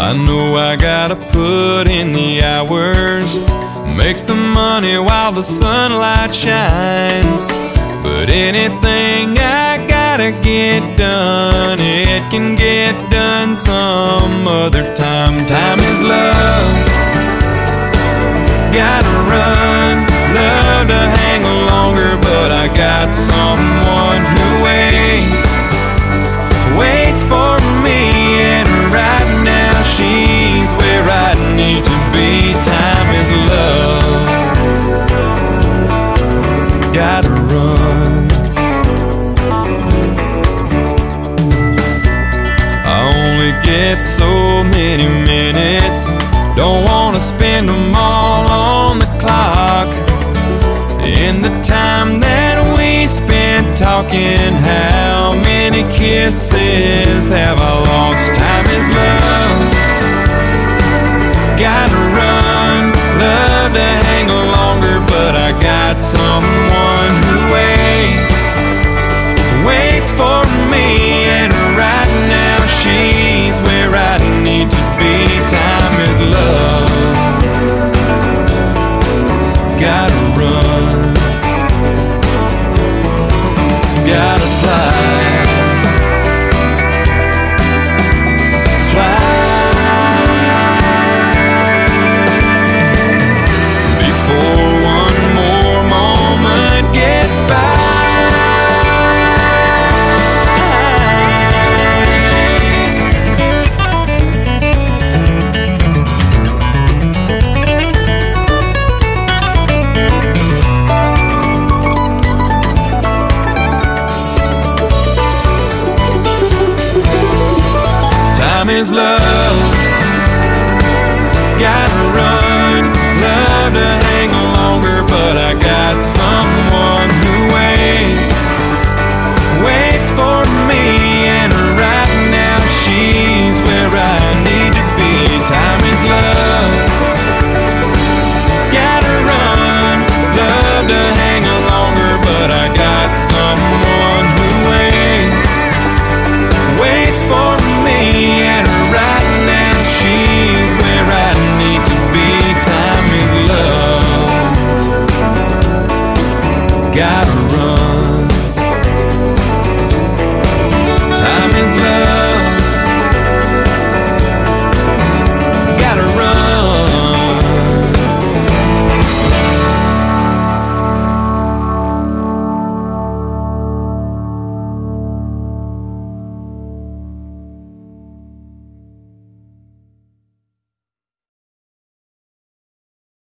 I know I gotta put in the hours, make the money while the sunlight shines. But anything I gotta get done, it can get done some other time. Time is love, gotta run. Love to hang longer, but I got someone who waits for me. And right now she's where I need to be. Time is love, gotta run. I only get so many minutes, don't wanna spend them all on the clock. In the time that we spent talking, how many kisses have I lost? Time is love, gotta run. Love to hang longer, but I got someone who waits for me. And right now she's where I need to be. Time is love, gotta run, gotta fly. Time is love, gotta run. Love to hang longer, but I got